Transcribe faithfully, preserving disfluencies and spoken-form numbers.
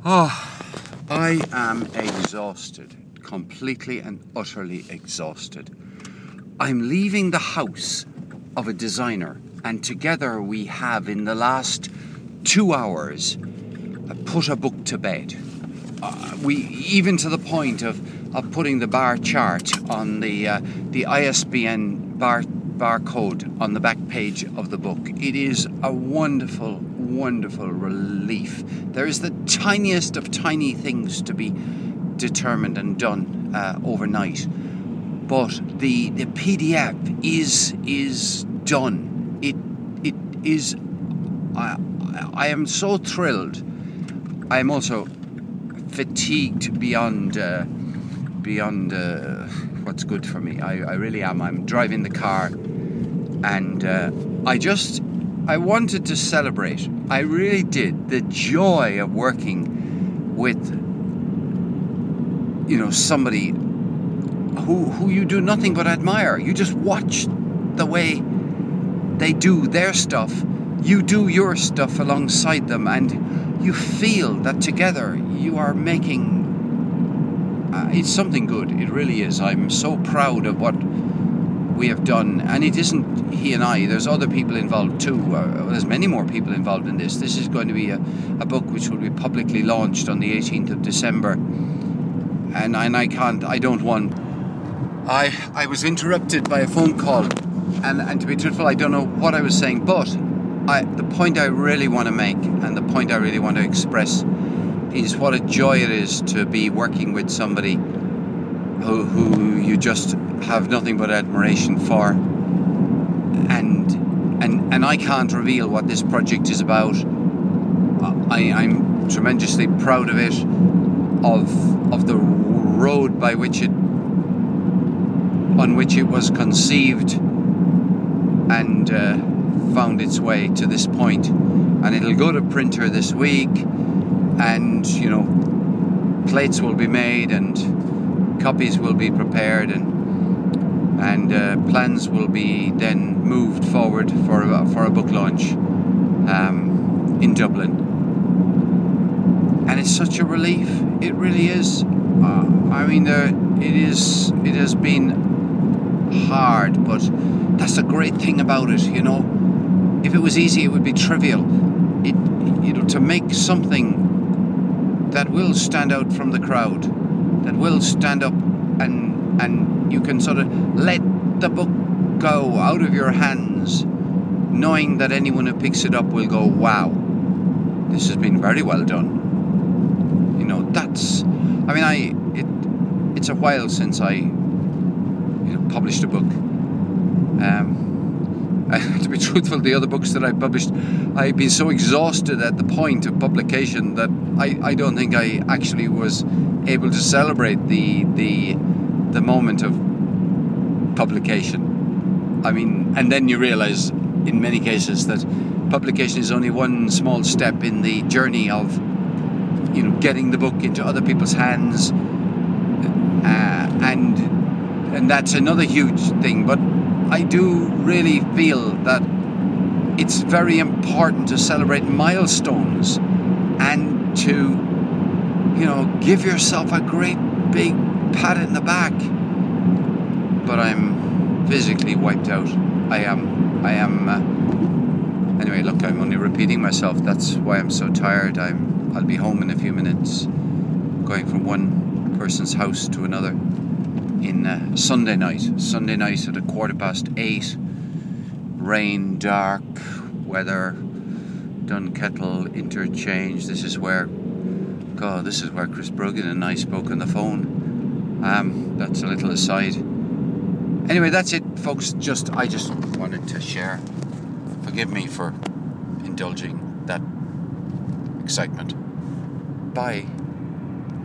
Oh, I am exhausted, completely and utterly exhausted. I'm leaving the house of a designer, and together we have, in the last two hours, put a book to bed. Uh, we even to the point of, of putting the bar chart on the uh, the I S B N bar barcode on the back page of the book. It is a wonderful, wonderful relief. There is the tiniest of tiny things to be determined and done uh, overnight, but the the P D F is is done. It it is. I I am so thrilled. I am also fatigued beyond uh, beyond uh, what's good for me. I, I really am. I'm driving the car, and uh, I just I wanted to celebrate. I really did, the joy of working with, you know, somebody who who you do nothing but admire. You just watch the way they do their stuff. You do your stuff alongside them, and you feel that together you are making uh, it's something good. It really is. I'm so proud of what we have done, and it isn't he and I. There's other people involved too. Uh, there's many more people involved in this. This is going to be a, a book which will be publicly launched on the eighteenth of December, and and I can't. I don't want. I I was interrupted by a phone call, and and to be truthful, I don't know what I was saying, but I, the point I really want to make, and the point I really want to express, is what a joy it is to be working with somebody who, who you just have nothing but admiration for. And and and I can't reveal what this project is about. I, I'm tremendously proud of it, of of the road by which it, on which it was conceived, and Uh, found its way to this point, and it'll go to printer this week, and you know, plates will be made and copies will be prepared, and and uh, plans will be then moved forward for a, for a book launch um, in Dublin. And it's such a relief. It really is. Uh, I mean, there, it is. It has been hard, but that's the great thing about it, you know. If it was easy, it would be trivial. It, you know, to make something that will stand out from the crowd, that will stand up, and and you can sort of let the book go out of your hands, knowing that anyone who picks it up will go, "Wow, this has been very well done." You know, that's. I mean, I it it's a while since I you know, published a book. Um, to be truthful, the other books that I published, I've been so exhausted at the point of publication that I, I don't think I actually was able to celebrate the the the moment of publication. I mean, and then you realize in many cases that publication is only one small step in the journey of, you know, getting the book into other people's hands, uh, and and that's another huge thing. But I do really feel that it's very important to celebrate milestones and to, you know, give yourself a great big pat in the back. But I'm physically wiped out. I am. I am. Uh, anyway, look, I'm only repeating myself. That's why I'm so tired. I'm. I'll be home in a few minutes, going from one person's house to another. In uh, Sunday night, Sunday night at a quarter past eight, rain, dark weather, Dunkettle interchange. This is where, God, this is where Chris Brogan and I spoke on the phone. Um, that's a little aside. Anyway, that's it, folks. Just I just wanted to share. Forgive me for indulging that excitement. Bye.